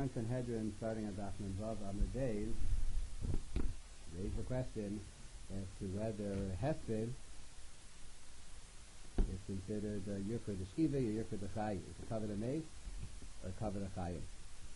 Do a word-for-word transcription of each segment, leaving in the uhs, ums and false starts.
Gemara in Sanhedrin, starting at Daf Vav on the days, raised the question as to whether Hesped is considered uh, Yukra the Shkiva or Yukra the Chayi. Is it covered a mace or covered a Chayi?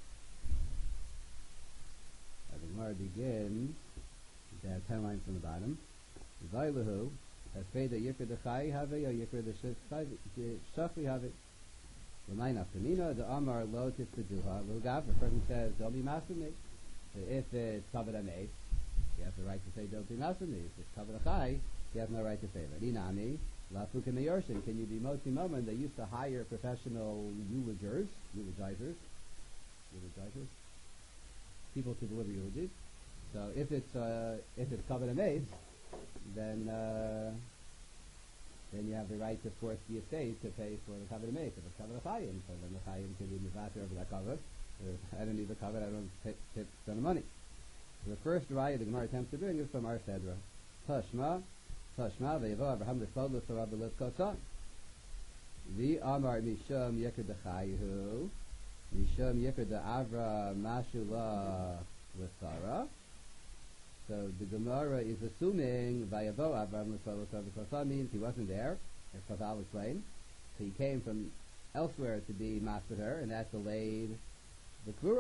The Gemara begins, there are ten lines from the bottom. Zaylahu, Hesped Yukra the Chayi have or Yukra the Shachli have it. L'mayna Femina, the Amar Lo Tiftaduha, Lugav, the person says, don't be masumi. So if it's covered a mace, you have the right to say, don't be masumi. If it's covered a chai, you have no right to say that. Inami, La Fukim Yorshin, can you be moti moment? They used to hire professional eulogers, eulogizers, eulogizers, people to deliver eulogies. So if it's, uh, if it's covered a mace, then, uh, then you have the right to force the estate to pay for the covered mace. If it's covered a chayim, so then the chayim can be mivater over that cover. I don't need the cover, I don't pay the money. So the first raya the Gemara attempts to bring is from our Sedra. Tashma, Tashma, ve'yavo Abraham l'sodlo sarab l'livkosa. The Amar mishum yekir dechayihu, mishum yekir de'avra mashula l'sara. So the Gemara is assuming Vayavo Avram L'Sol L'Sol means he wasn't there, as Chazal explained. So he came from elsewhere to be masked her, and that delayed the Kvura.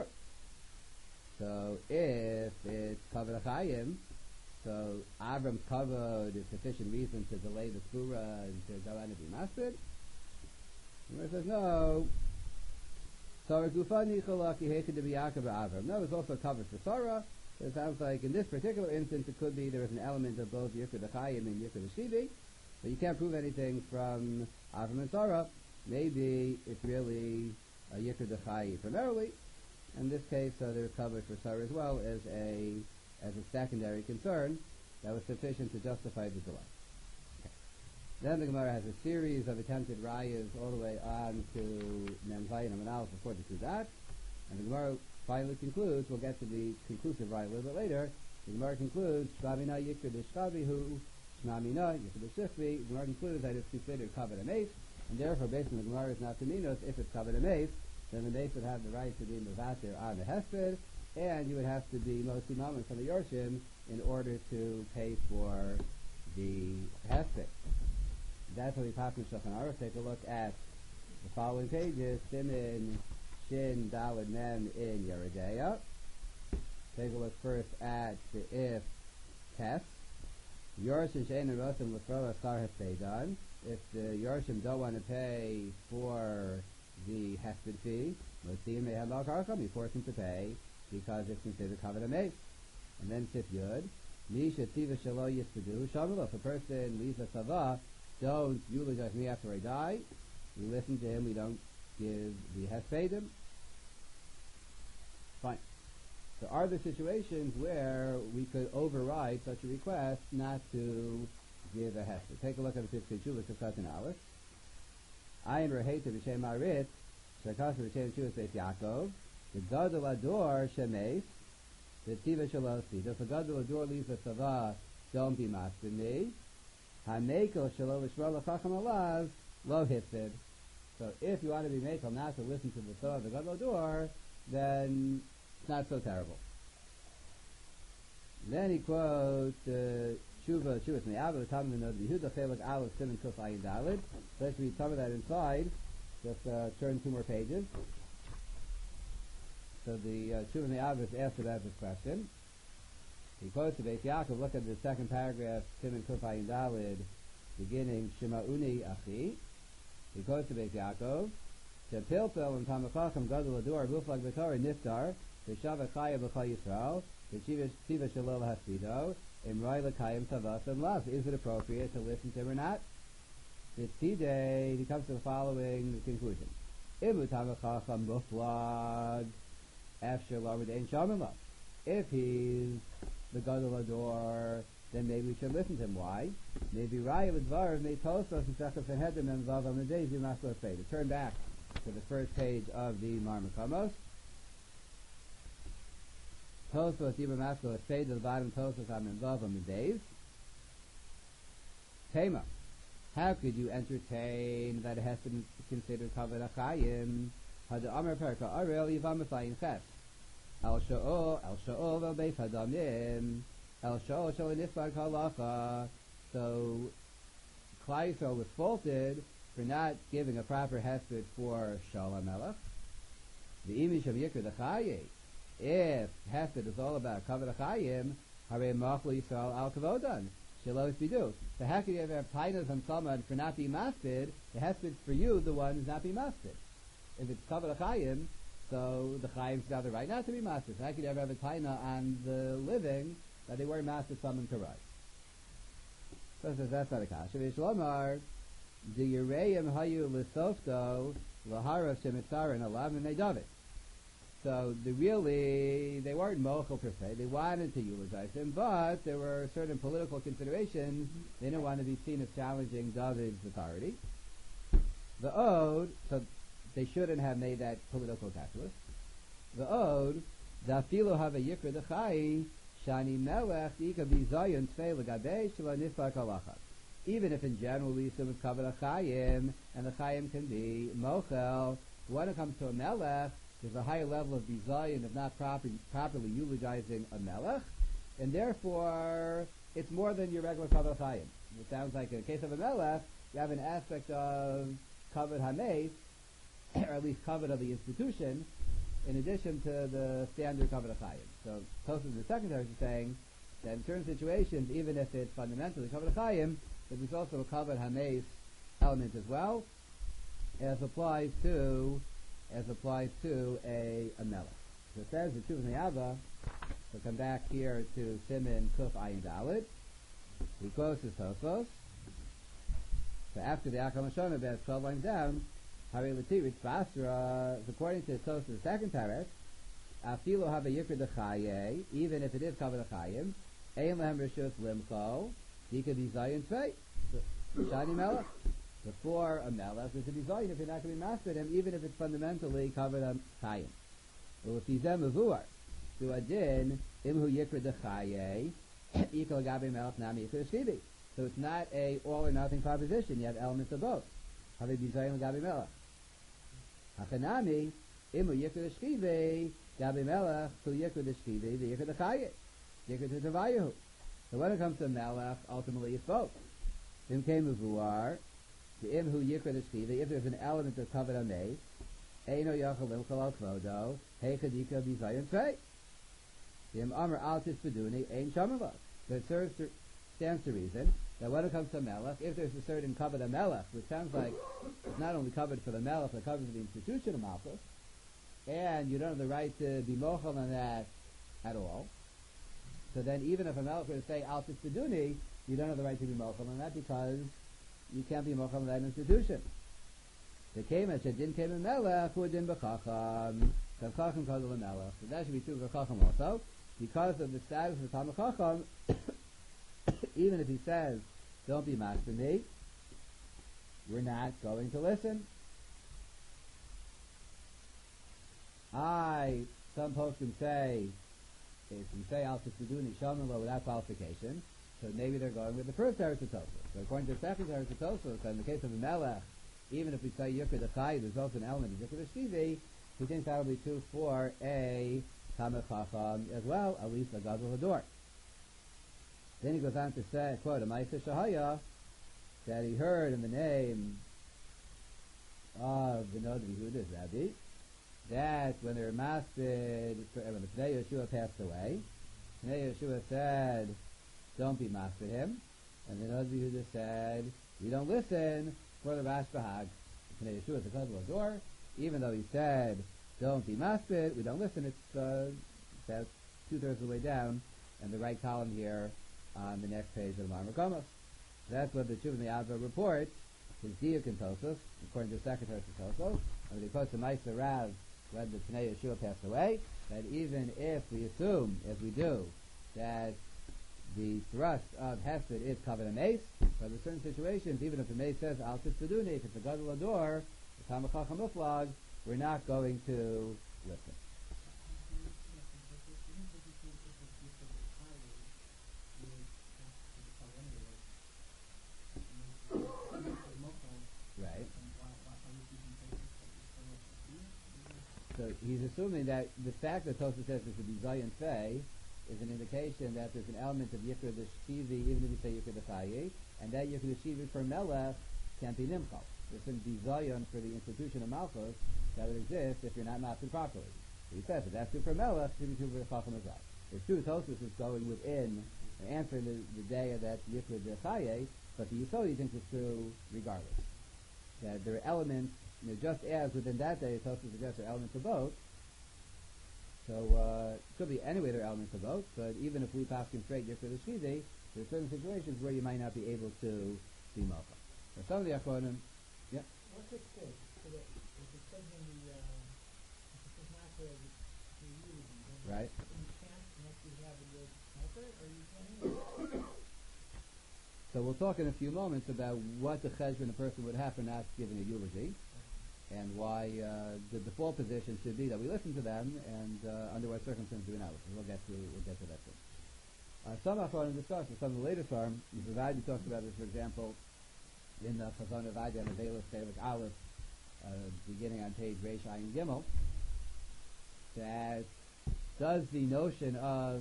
So if it's Kavod Achayim, so Avram's Kavod is sufficient reason to delay the Kvura and to go on and be masked. The Gemara says no. Sarah Gufani Chalaki Hekad to be Yaakov Avram. No, it's also covered for Sarah. It sounds like in this particular instance it could be there is an element of both Yikr D'Chayim and Yikr D'Shkivi, but you can't prove anything from Avram and Sarah. Maybe it's really a Yikr D'Chayim primarily. In this case, uh, they're covered for Sarah as well as a as a secondary concern that was sufficient to justify the delay. Okay. Then the Gemara has a series of attempted rayas all the way on to Mem Zayin and Manal before they do that, and the Gemara finally concludes, we'll get to the conclusive right a little bit later, the Gemara concludes, Shmamina Yikr D'Shkavihu, Shmamina Yikr D'Shifvi, the Gemara concludes that it's considered covered a mace, and therefore based on the Gemara's Nafaminos, if it's covered a mace, then the mace would have the right to be Mavatir on the Hesped, and you would have to be Motzi Mammon from the Yorshim in order to pay for the Hesped. That's what we pop in Shulchan Aruch. Take a look at the following pages, Simin Shin Daled Mem in Yeridea. Take a look first at the if test. Yorshim Shein and Rosim Lefroa Sar Hespedon. If the Yorshim don't want to pay for the Hesped fee, Mosim may have Al-Karkam, you force him to pay because it's considered covered a mace. And then Sif Yud. Misha Tiva Shalo Yispadu Shamalo. If a person leaves a Tava, don't eulogize me after I die. We listen to him, we don't give the Hespedim. Fine. There are the situations where we could override such a request not to give a Hesped. Take a look at the Piskei Shuvah of Katan Aleph. Ayin Raheta B'Shem Arit, Shakasa B'Shem Shuvah Beis Yaakov, the Gadol Ador Shemeis, the Tiva Shalosi. If the Gadol Ador leaves a Savah, don't be master me. HaMekel Shalo L'Shmar L'Chacham Alav, Lo Hifid. So if you want to be makel not to listen to the Torah of the Gadol Ador, then it's not so terrible. Then he quotes uh, Shuva Shuvas Me'av, the Talmud of Nod Yehuda Chelak Aleph Siman Kuf Ayin Dalid. Let's read some of that inside. Just uh, turn two more pages. So the uh, Shuva Me'av is asked about this question. He quotes the Beis Yaakov. Look at the second paragraph, Siman Kuf Ayin Dalid, beginning Shema'uni Achi. He goes to Beis Yaakov, to Pilpil and Tamachacham Gadol Ador Ruflag B'Torah Niftar, to Shavach Chaya B'Chal Yisrael, to Tiva Shalol Haspido, Imroi L'Kayim Tavas and Lav. Is it appropriate to listen to him or not? Tzidei, he comes to the following conclusion. Ibu Tamachacham Muflag, Afshir Lamed Ein Shamim. If he's the Gadol Ador, then maybe we should listen to him. Why? Maybe Raya L'Dvar may toast us in Sechel Sanhedrin and Vav on the days you must say. To turn back to the first page of the Marmakamos. Tosfos Yibam Maskal say to the bottom Tosfos on Vav on the days. Tema. How could you entertain that it has to be considered Kavod Achayim? Had the Amar Perka Arel Yivam Afayin Ches. El sha'o, el sha'o vel beis hadamim, el sha'o shal nifar halacha. So Klal Yisrael was faulted for not giving a proper hesped for Shal HaMelech. The imish of Yikra Dechaye, if hesped is all about Kavod HaChayim, Harei Machlo Yisrael Al Kavodan, she'll always be due. So how can you ever have tainas on someone for not being maspid? The hesped for you, the one who's not being maspid. If it's Kavod HaChayim, so the Chayim's got the right not to be maspid. So how could you ever have a taina on the living that they were maspid someone Karai? So it says that's not a kasha. V'yishlomar, the Yereim hayu l'softo l'harav shemitzarin alav m'nei David. So the really, they weren't mochel per se. They wanted to eulogize him, but there were certain political considerations. They didn't want to be seen as challenging David's authority. The Ode, so they shouldn't have made that political calculus. The Ode, da'afilo have a yikra d'chai, shani melech ika bizayon tfei l'gabei shela nifak halacha. Even if in general we assume it's covered a chayim, and the chayim can be mochel, when it comes to a melech, there's a higher level of bizayon of not proper, properly eulogizing a melech, and therefore it's more than your regular covered chayim. It sounds like in the case of a melech, you have an aspect of covered hameis, or at least covered of the institution, in addition to the standard covered chayim. So Tosfos in the second verse is saying that in certain situations, even if it's fundamentally covered chayim, that there's also a covered hameis element as well, as applies to as applies to a, a melech. So it says the Teshuvos Me'ava. So come back here to Siman Kuf Ayin Dalet. We close this Tosfos. So after the Akam Hashanah, about twelve lines down, Hari L'Tiritz Basra, according to Tosfos the second parak, Afilo have a yikra dechaye, even if it is covered achayim, ein lehem rishus limcho, dika bizayin tvei, shani melech. Before a melech, there's a bizayin if you're not going to be mastered him, even if it's fundamentally covered achayim. Well, if he's a mevuar, to adin imhu yikra dechaye, ikol gabi melech nami yikra shkibi. So it's not a all or nothing proposition. You have elements of both. Have a bizayin gabi melech. Hachanami imu yikra shkibi. Gabi Melech, to Yikra Deshkivi, the Yikra Dechayit, Yikra Tezavayahu. So when it comes to Melech, ultimately it's both. Im came Vuar, the Imhu Yikra Deshkivi, if there's an element of covered on me, Eino Yachalim Kalal Kvodo, Heichadika Bizayan Tvei. The Im Amr Altis Beduni, Ein Shamalach. So it serves to, stands to reason that when it comes to Melech, if there's a certain covered on Melech, which sounds like it's not only covered for the Melech, but covered for the institution of Malchus, and you don't have the right to be mochel on that at all. So then even if a melech were to say al titzeduni, you don't have the right to be mochel on that because you can't be mochel on that institution. The kemesh that didn't came in melech who didn't b'chacham, so chacham called a melech. So that should be true for chacham also, because of the status of the Talmud Chacham. Even if he says don't be master me, we're not going to listen. I, some folks can say, if you say al titzeduni shamalo without qualification, so maybe they're going with the first Teretz Tosfos. So according to the second Teretz Tosfos, in the case of a melech, even if we say yikra dechai, there's also an element of yikra deshkivi, he thinks that will be true for a Talmid Chacham as well, at least a gadol hador. Then he goes on to say, quote, a ma'aseh shahaya, that he heard in the name of the Nod Yehuda Zabi, that when they were maspid, when the Pnei Yeshua passed away, Pnei Yeshua said, don't be maspid him, and the Nod Yehuda said, we don't listen for the Rash Bahag. Pnei Yeshua is a Gadol Hador, even though he said, don't be maspid, we don't listen. It's uh, about two-thirds of the way down, and the right column here on the next page of the Marmar Komos. That's what the Teshuvos Me'ava reports, his Diuk in Tosfos, according to the second Teretz Tosfos, and he quotes the Ma'aser Rav when the Pnei Yeshua passed away, that even if we assume, as we do, that the thrust of Hesped is covered in mace, but in certain situations, even if the mace says al titzeduni, if it's a gadol hador, the Talmid Chacham Muflag, we're not going to listen. So he's assuming that the fact that Tosfos says this would be Zayin Fei is an indication that there's an element of Yikra the Shivi, even if you say Yikra the Chayi, and that Yikra the Shivi for Melech can't be Nimchal. There shouldn't be Zayin for the institution of Malchus that would exist if you're not mastered properly. So he says, if that's true for Melech, it should be true for the Chacham as well. It's true, Tosfos is going within and answering the, the day of that Yikra the Chayi, but the Yisodi thinks it's true regardless. That there are elements, you know, just as within that day, Tosfos suggests there are elements of both. So uh, it could be anyway there are elements of both, but even if we pass him straight Yikra the Shvizi, there are certain situations where you might not be able to be Malcha. So some of the Achronim, yeah? What's it say? So that if it says in the, uh, if it's not the, the eulogy, then Right. you can't unless you have a good smoker, or you can't. So we'll talk in a few moments about what the cheshbon a person would have for not giving a eulogy, and why uh, the default position should be that we listen to them, and uh, under what circumstances do we not listen. We'll get to we'll get to that soon. Uh, some Achronim discuss, some of the later farm, the Vadi talks about this, for example, in the Chazon Vadi on the Velas Chelik Aleph, uh, beginning on page Reish Ayin Gimel, that does the notion of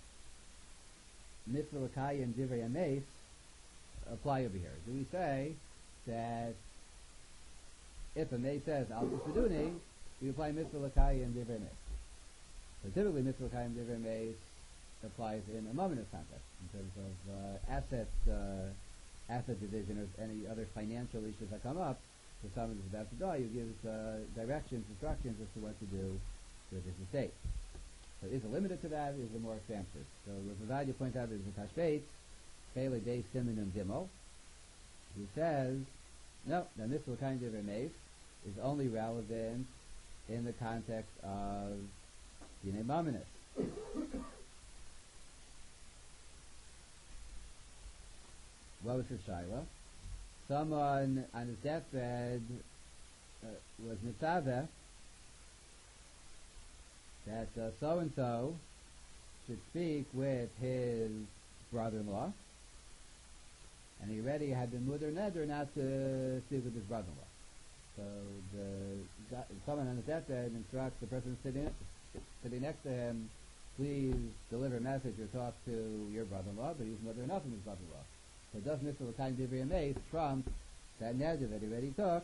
Mitzvah L'Kayim and Divrei Ames apply over here? Do we say that if a May says Al Tisaduni, we apply Mitzvah L'Kayim and Divrei Ames? So typically Mitzvah L'Kayim and Divrei Ames applies in a momentous context in terms of uh, asset uh, asset division or any other financial issues that come up. If someone is about to die, you give uh, directions, instructions as to what to do with his estate. So is it limited to that? Is it more expansive? So Rav Ovadia points out that the Tashbetz, Kele Dei Simonum Gimel, he says, no, the Mitzvah kind of Remes is only relevant in the context of Dinei Mamonis. What was his shaila? Someone on his deathbed uh, was mitzaveh that uh, so-and-so should speak with his brother-in-law, and he already had been mudar neder not to speak with his brother-in-law. So the someone on his deathbed instructs the person sitting sitting next to him, please deliver a message or talk to your brother-in-law, but he's mudar enough from his brother-in-law. So it doesn't Mitzvah L'Kayim Divrei Ames trump that neder that he already took.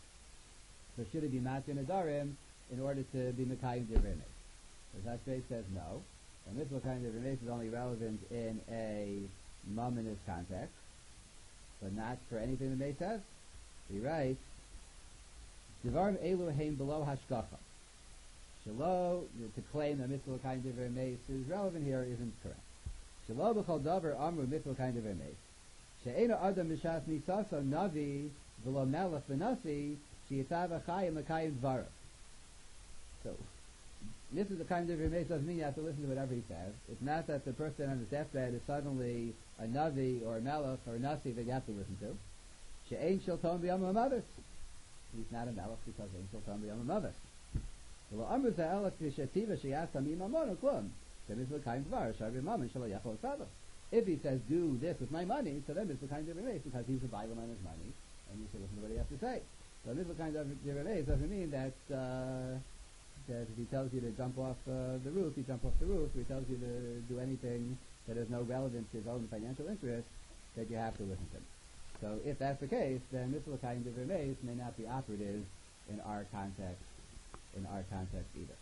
So should he be matir nedarim in order to be Mekayim Divrei Ames? So Tashbetz says no. And Mitzvah L'Kayim Divrei Ames is only relevant in a momentous context, but not for anything the May says. He writes, Devarim elu heim below hashgacha. Shelo, to claim that Mitzvah L'Kayim Divrei Ames is relevant here isn't correct. Shelo b'chol davar amru Mitzvah L'Kayim Divrei Ames. She'ena adam b'shas nisasa navi v'lo melech v'nasi she'yitav achayim l'kayim dvarav. So, this is the kind of Divrei Ames doesn't mean you have to listen to whatever he says. It's not that the person on his deathbed is suddenly a navi or a melech or a nasi that you have to listen to. She'ein shel tom b'yom ha'mavis. He's not a melech because ein shel tom b'yom ha'mavis. V'lo amru za'elech v'shetiva she'yas tamim amonu klum. Then it's l'kayim dvar sharvi mamin shelo yachol tzadok. If he says, do this with my money, so then it's the kind of Divrei Ames because he's a bailam on his money, and you should listen to what he has to say. So this kind of Divrei Ames doesn't mean that, uh, that if he tells you to jump off uh, the roof, you jump off the roof. If he tells you to do anything that has no relevance to his own financial interest, that you have to listen to him. So if that's the case, then this kind of Divrei Ames may not be operative in our context, in our context either.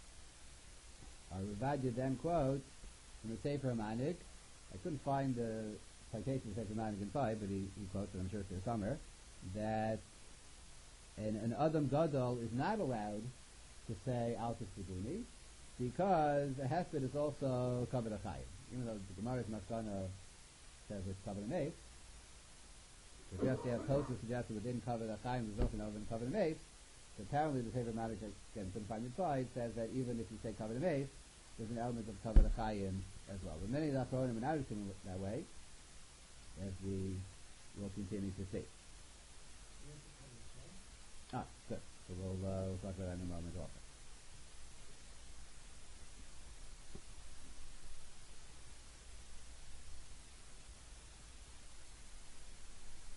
Our Rav Ovadia then quotes from the Sefer HaManig. I couldn't find the citation of Sefer HaManig inside, but he, he quotes it, I'm sure it's there somewhere, that an, an Adam Gadol is not allowed to say Al Tisaduni because a Hesped is also Kavod HaChayim. Even though the Gemara's Maskana says it's Kavod HaMeis, if you have to have Tosfos suggested within Kavod HaChayim there's also no Kavod HaMeis, so apparently the Sefer HaManig, again, couldn't find inside, says that even if you say Kavod HaMeis, there's an element of Kavod HaChayim as well. But many of the Achronim are not looking that way, as we will continue to see. Ah, good. So we'll, uh, we'll talk about that in a moment also.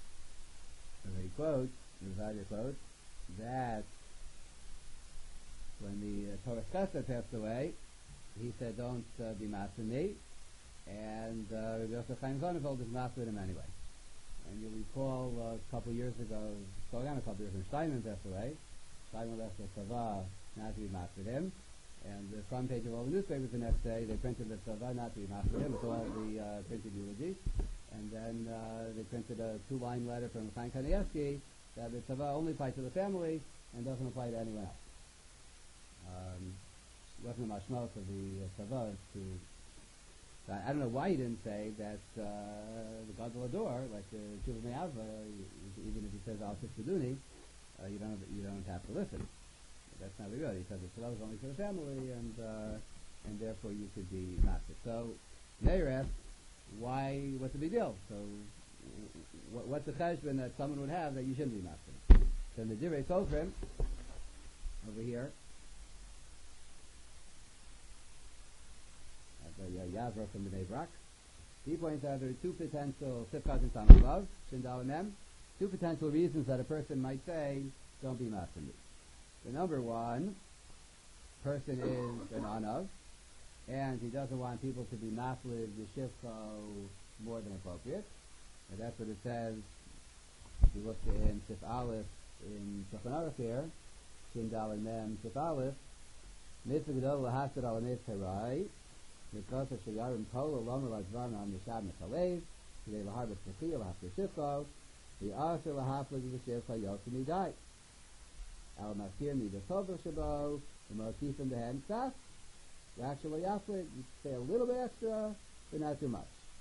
So he quotes, Rav Ovadia quotes, that when the uh, Torah Chesed passed away, he said, don't uh, be master me. And uh, Rabbi Yosef Chaim Sonnenfeld is master him anyway. And you'll recall uh, a couple of years ago, going on a couple of years when Steinman passed away, Steinman left the Tzava not to be mastered him. And the front page of all the newspapers the next day, they printed the Tzava not to be mastered him. It's all the uh, printed eulogy. And then uh, they printed a two-line letter from Chaim Kanievsky that the Tzava only applies to the family and doesn't apply to anyone else. Um, it wasn't a mashmos of the uh, Tzava to... Uh, I don't know why he didn't say that uh, the Gadol Ador, like the Tshuva Me'ava, even if he says Al Tiskuduni, uh, you don't you don't have to listen. But that's not real. He said the Tzava is only for the family, and uh, and therefore you could be master. So Meir asked, why? What's the big deal? So w- what's the cheshbon that someone would have that you shouldn't be master? So in the Divrei Sofrim over here. The uh, Yavra from the Bnei Brak. He points out there are two potential sifkat and tam above, shindal and mem, two potential reasons that a person might say, don't be master me. The number one, person is an anav, and he doesn't want people to be mafliv yeshivko more than appropriate. And that's what it says, if you look in Sif Aleph, in Shulchan Aruch here, shindal and mem, Sif Aleph, mitzvah gedol lahasad al mitzvah because of Shayarim Kola Lomer Lajvan on the Shad Mechalev, today Laharbas Mechil after Shifko, the Asher Lahaflig of the Shifko Yosemi died. Al Maskir Mi the Tova Shabo, the motif in the hand stuff, the actual Yaflig, you say a little bit extra, but not too much.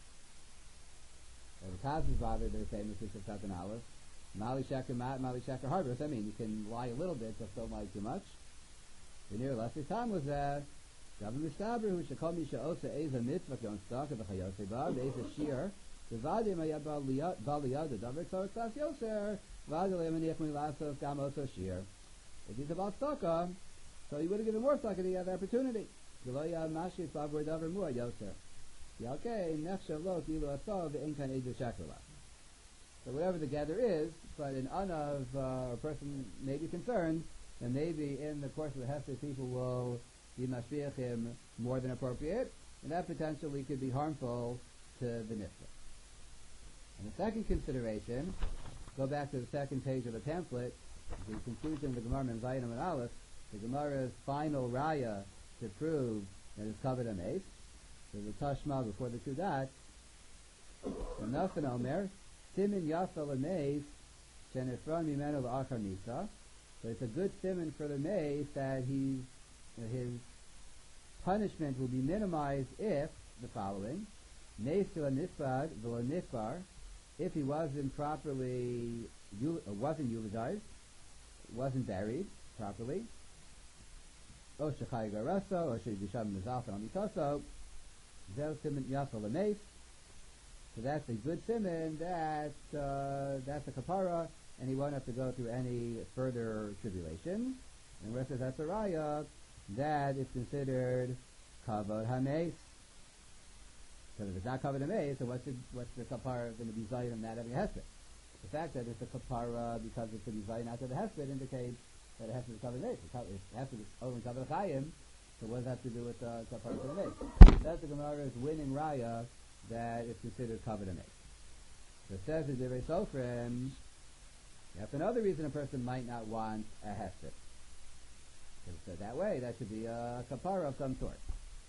And the Taz is bothered, they're famous with Shiftat and Aleph, Mali Sheker Mat, Mali Sheker Harbus, I mean, you can lie a little bit, but don't lie too much. The near lesser time was there. Gavin Mistaber, who should call me Sha'osa Eza Mitzvah, Yon Stock of the Chayose Bab, Eza Shir, the Vadim Ayab Baliyad, the Davar Tzor Tzas Yoser, Vadim Lemanich Milasos Gam Oso Shir. If he's about Stockah, so he would have given more Stockah if he had the opportunity. Geloya Mashit Babur Davar Mua Yoser. Yalke, Nechshav Lo, Kilu Asov, the Inkan Eza Shakala. So whatever the gather is, but an Anav, uh, a person may be concerned, and maybe in the course of the Hester, people will be mashbiachim more than appropriate, and that potentially could be harmful to the nifta. And the second consideration, go back to the second page of the pamphlet, the conclusion of the Gemara in Zayin and Aleph, the Gemara's final raya to prove that it's covered a mace, so the Tashma before the Kudat, the Nafan Omer, Simin Yasal a mace, Shenefron Mimeno L'Achar Misa, so it's a good siman for the mace that he's his punishment will be minimized if the following: Neisila Nifad V'lo Nifar, if he wasn't properly uh, wasn't eulogized, wasn't buried properly. O Shechai Garaso, or Shedisham Mizalfa Amitaso, Zel Siman Yasal Lameis. So that's a good siman. That uh, that's a kapara, and he won't have to go through any further tribulation. And the rest of that's a raya that is considered kavod hameis. So if it's not covered hameis, so what's the what's the kapara going to be zayin not having a hesped? The fact that it's a kapara because it's going to be zayin after the hesped indicates that it has to be covered hameis. It has to be only covered chayim. So what does that have to do with uh, kapara for hameis? That's the Gemara's winning raya that is considered covered hameis. So it says in Divrei Sofrim, that's another reason a person might not want a hesped. So that way, that should be a kapara of some sort.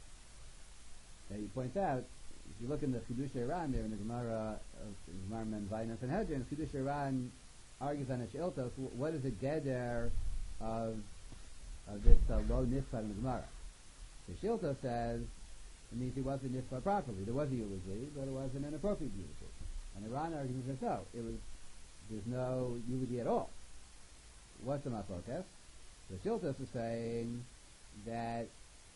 Now he points out, if you look in the Chidush Iran there in the Gemara of Gemara Men Vainas and Hedron, Chidush Iran argues on a Sheiltos, what is the geder of of this uh, low nifar in the Gemara? The Sheiltos says it means he wasn't nifar properly. There was a eulogy, but it wasn't an appropriate eulogy. And Iran argues that no, it was there's no eulogy at all. What's the mafokes? The Shiltos is saying that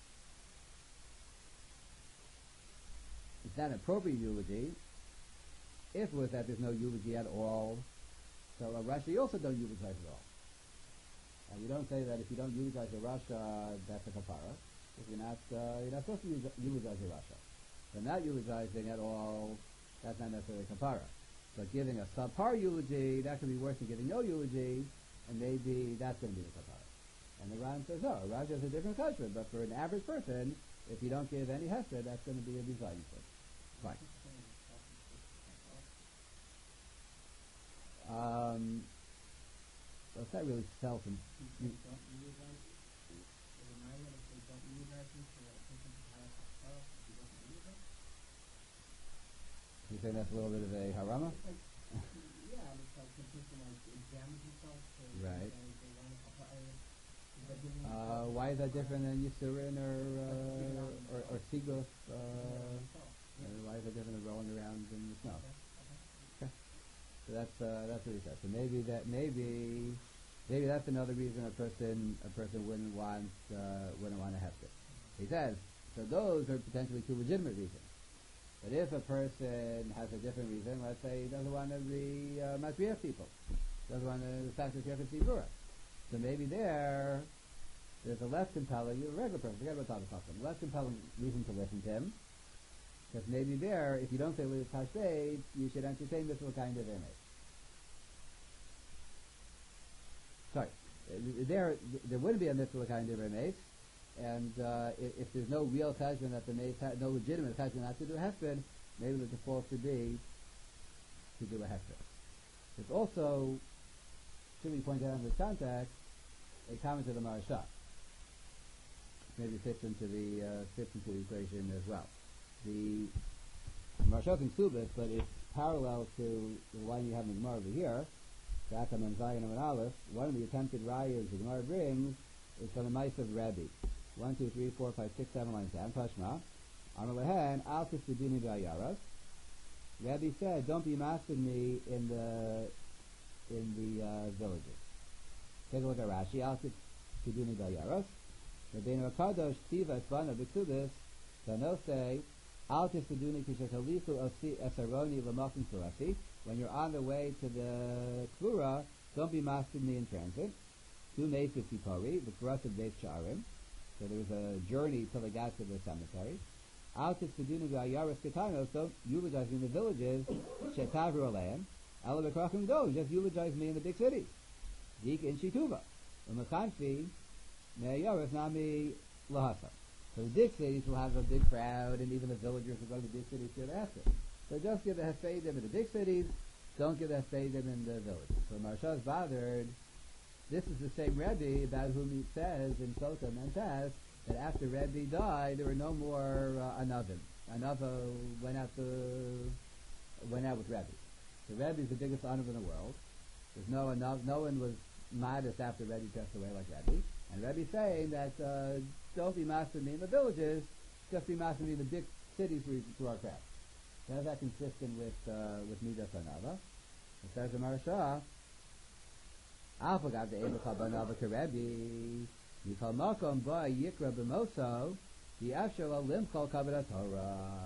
it's not an appropriate eulogy if it was that there's no eulogy at all. So a Rashi also don't eulogize at all. And we don't say that if you don't eulogize a Rasha, that's a kapara. If you're not, uh, you're not supposed to eulogize a Rasha. But not eulogizing at all, that's not necessarily a kapara. But giving a subpar eulogy, that could be worse than giving no eulogy, and maybe that's going to be the kapara. And the Ran says, no, Rav has a different cheshbon, but for an average person, if you don't give any hesed, that's going to be a design thing. Fine. Um, well, it's not really self. And you, you saying that's a little bit of a harama? Yeah, it's like some people like examine themselves. Right. Uh, why is that different than Yisurin or uh, or, or Sigos? Uh, and why is that different than rolling around in the snow? Okay. So that's uh, that's what he said. So maybe that maybe maybe that's another reason a person a person wouldn't want uh, wouldn't want to have it. He says so. Those are potentially two legitimate reasons. But if a person has a different reason, let's say he doesn't want to be uh, Matriach people, doesn't want to practice Yechid Tzibura, so maybe there, there's a less compelling, a regular person, forget about Thomas Hoffman, less compelling reason to listen to him, because maybe there, if you don't say Liv Tashdei, you should entertain this kind of image. Sorry, there, there wouldn't be a mitzvah kind of image, and uh, if, if there's no real cheshbon that the mace ha- no legitimate cheshbon not to do a hesped, maybe the default should be to do a hesped. There's also, should be pointed out in this context, a comment to the Marashah. Maybe fits into the uh, fits into the equation as well. The Marashah in Subis, but it's parallel to the line you have in the Gemara over here. Zakam and Zayin and Aleph. One of the attempted rayas the Gemara brings is from the mice of Rabbi. One, two, three, four, five, six, seven lines down. Tashma. Amar lehen al tisudini v'ayaras. Rabbi said, "Don't be masking me in the in the uh, villages." Take a look at Rashi. Al tisudini v'ayaras. Rabbeinu Hakadosh tiva esvana b'ksubis. Tano say, al tisudini kishetalichu osi esaroni l'makim surasi. When you're on the way to the Kvura, don't be masking me in transit. Two Meis Pari, the cross of Beit Sha'arim. So there was a journey till they got to the cemetery. Out to Sedunu V'Ayaras Ketanos, don't eulogize me in the villages. Shetavru Aleim. Ala B'Krachim go, just eulogize me in the big cities. Dik in Shituva. U'Mechanfi, Me'ayaras Nami Lahasa. So the big cities will have a big crowd, and even the villagers who go to the big cities give after. So just give the Hespeidim in the big cities, don't give the Hespeidim in the villages. So Marsha is bothered. This is the same Rebbe about whom he says in Sotam and Taz that after Rebbe died, there were no more uh, Anavim. Anava went out to went out with Rebbe. So Rebbe is the biggest Anav in the world. There's no Anav. No one was modest after Rebbe passed away like Rebbe. And Rebbe saying that uh, don't be mastering me in the villages, just be mastering me in the big cities where you can draw crowd. So is that consistent with uh, with Midas Anava? It says the Marashah. I forgot the Eva Kabanava Karebi. You call Malcolm by Yikra B'Moso, the Ashel Lim call Kabbalah Torah.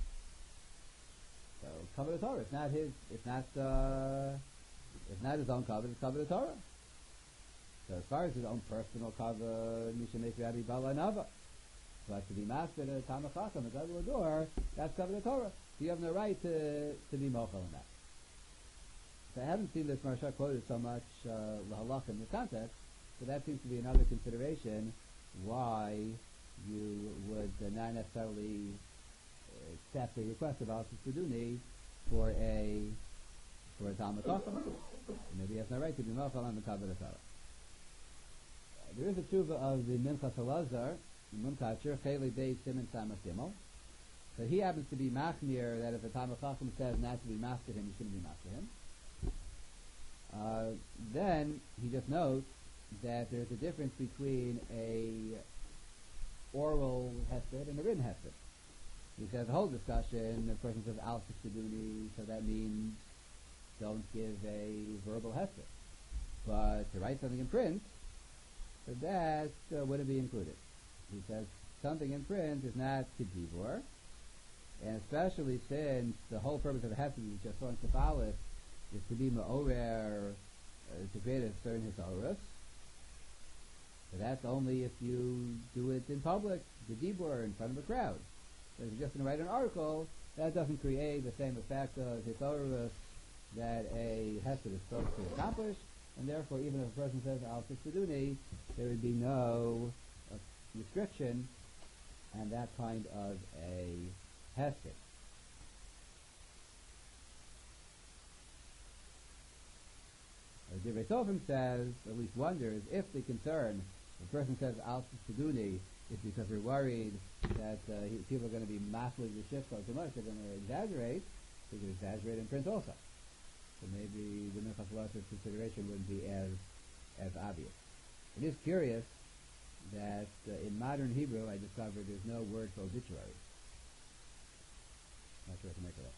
So Kabbalah Torah, it's not his, it's not, uh, it's not his own Kabbalah, it's Kabbalah Torah. So as far as his own personal Kabbalah, Misha Mesh Rabbi Bala Nava. So to be mastered at a Tamachacham, a Gadol Ador, that's Kabbalah Torah. So you have no right to, to be Mochel in that. So I haven't seen this Marsha quoted so much uh, L'halach in this context, but that seems to be another consideration why you would uh, not necessarily accept a request of Al Siduni for a for a Talmud Chacham. Maybe he has no right to be Mochel on the Kabbalah Torah. Uh, there is a tshuva of the Minchas Elazar, Mumkacher, Cheli Beis Simon Samach Gimel. So he happens to be machmir that if a Talmud Chacham says not to be master him, you shouldn't be master him. Uh, then he just notes that there's a difference between a oral hesped and a written hesped. He says the whole discussion, the person says al sikduni, so that means don't give a verbal hesped. But to write something in print, so that uh, wouldn't be included. He says something in print is not kedivor, and especially since the whole purpose of a hesped is just on Kabbalah is to be ma'orer, uh, to create a certain hisaurus. So that's only if you do it in public, the dibur, in front of a crowd. So if you're just going to write an article, that doesn't create the same effect of hisaurus that a hesped is supposed to accomplish. and therefore even if a person says al titzaduni, there would be no uh, restriction and that kind of a hesed. Divrei Sofim says, at least wonders, if the concern, the person says al titzaduni, is because we're worried that uh, he, people are going to be massively the shift so much, they're going to exaggerate, they could exaggerate in print also. So maybe the Minchas Velos's consideration wouldn't be as as obvious. It is curious that uh, in modern Hebrew I discovered there's no word for obituary. Not sure what to make of that.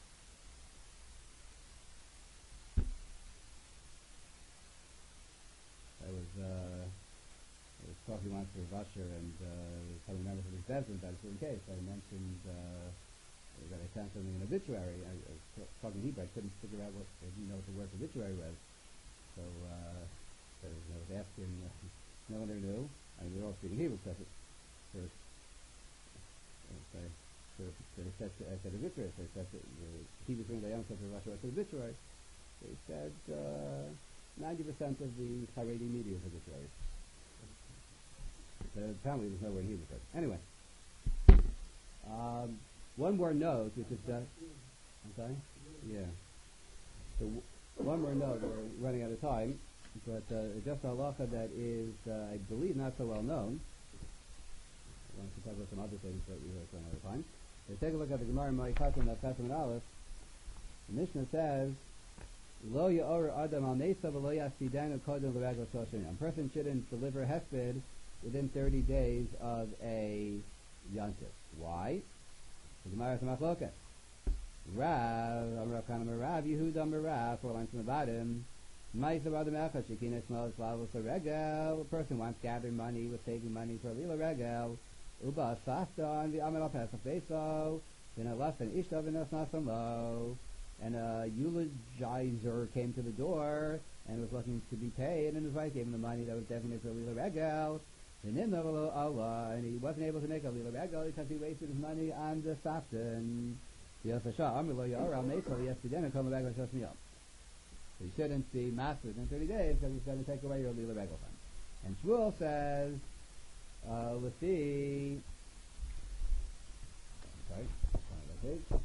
I was uh, I was talking once to Vasher and uh, telling members of his business that it's in case I mentioned uh, that I found something in an obituary. I, I was t- talking Hebrew. I couldn't figure out what I didn't know what the word for obituary was. So uh, I was, I was asking. Uh, no one there knew. I mean, we're all speaking Hebrew because it first. So I, so, so they said, I said obituary. So I said the Hebrew thing they said to Vasher what's an obituary. They said uh, ninety percent of the Haredi media is obituaries. So apparently there's no word in Hebrew for it. Anyway. Um, one more note, which is just, I'm sorry? Yeah. So w- one more note, we're running out of time, but uh, just a halacha that is, uh, I believe, not so well known. I want to talk about some other things, but we will run out of time. So take a look at the Gemara in Ma'ikatim, that's Pesach and Aleph. The Mishnah says, Lo ya'or adam al mesa v'lo yasidanu kodem l'regel shoshin. A person shouldn't deliver hesped within thirty days of a yontif. Why? The Gemara is machloket. Rav, Amrav Kanam Rav, Yehuda Rav, four lines from the bottom. Ma'isa Adam Echad, Shekinah Shmal Slavos Regel. A person wants to gather money, was taking money for Lila Regel. Uba Sasta on the Amel Pesach Beso. Then a less than Ishtav and Nasnasan Lo. And a eulogizer came to the door and was looking to be paid, and his wife gave him the money that was designated for Lila Regel. And then Allah, and he wasn't able to make a Lila Regel because he wasted his money on the Safton. So you shouldn't be mastered in thirty days because he's going to take away your Lila Regel fund. And Shmuel says, uh, Lefi, sorry, page.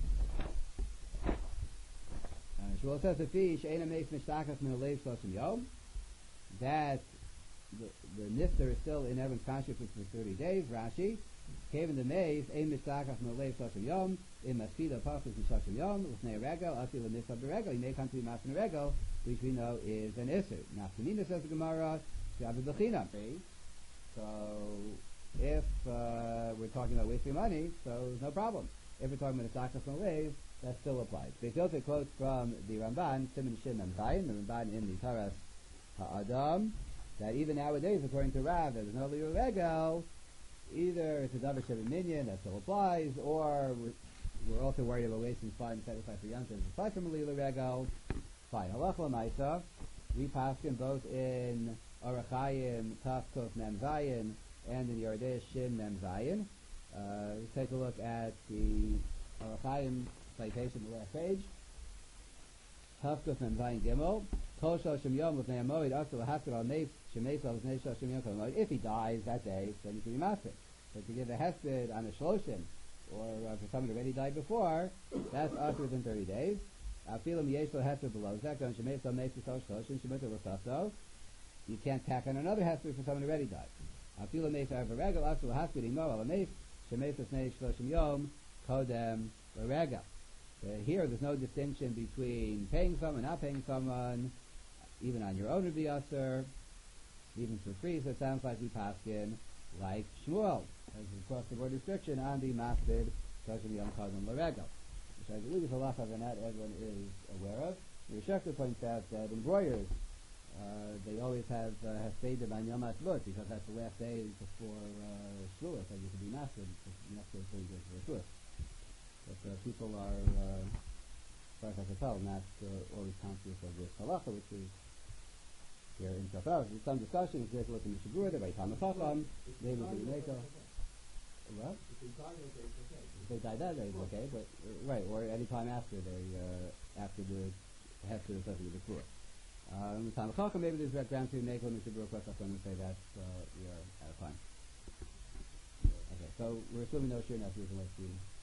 And Shmuel says, Lefi, She'ena Meis Mishtakas Min Alev Shloshim Yom, that the, the nifter is still in everyone's consciousness for thirty days. Rashi, came in the maze, Ein Mishtakach Min Alev Shloshim Yom, in Masfida Pachas Shloshim Yom, L'fnei Regel, Asi L'Nifta B'Regel, he may come to be Mas Regel, which we know is an Isser. Nafkanina says the Gemara, Shavu B'China. So, if uh, we're talking about wasting money, so no problem. If we're talking about Mishtakach Min Alev, that still applies. Beisote quotes from the Ramban, Siman Shin Mem Zayin, the Ramban in the Taras Ha'adam, that even nowadays, according to Rav, there's no Lila Regel, either it's a Davar Sheva Minyan, that still applies, or we're, we're also worried about wasting funds set aside for Yontif, aside from Lila Regel. Fine. Halach L'maisa, we pass in both in Orach Chaim, Taf Kuf Mem Zayin, and in Yordei Shin Mem Zayin. Uh, take a look at the Orach Chaim citation on the last page. Taf Kuf Mem Zayin Gimel. Kol Shoshim Yom L'fnei HaMoed Asur L'Haskir Al Neif Shemesa L'fnei Shoshim Yom Kol HaMoed. If he dies that day, then he can be master. But to give a hesped on a Shloshim, or uh, for someone who already died before, that's after within thirty days. Afilim Yesh Lo Hesped Below Zek on Shemesa L'Neif Shoshim Shemesa L'Saso. You can't tack on another hesped for someone who already died. Afilim Neif Arvaregel Asur L'Haskir Imo Al Neif Shemesa L'Neif Shoshim Yom Kodem L'Regel. Here, there's no distinction between paying someone, not paying someone. Even on your own would be usher, even for free. So it sounds like we pass in like Shmuel, as across the board restriction on the maspid Shoshim Yom Kodem L'Regel, which I believe is a halacha that everyone is aware of. The Rishakta points out that embroiders, uh, they always have uh, Hespeidim on Yom HaShvut, because that's the last day before uh, Shavuot, so you can be maspid the next day before you go to Shavuot. But uh, people are, uh, as far as I can tell, not uh, always conscious of this halacha, which is here in Shafar. There's some discussion. If you take a look in the Shabur, by Thomas Chacham, they will be Meiko. What? If they die that day, it's okay, but, uh, right, or any time after they, uh, after the, after the Sefir B'Kur. Um, Tam Chacham, maybe there's background to Neko and Shibur Kwekach when we say that uh, we are out of time. Okay, so we're assuming no sure now, so we can let you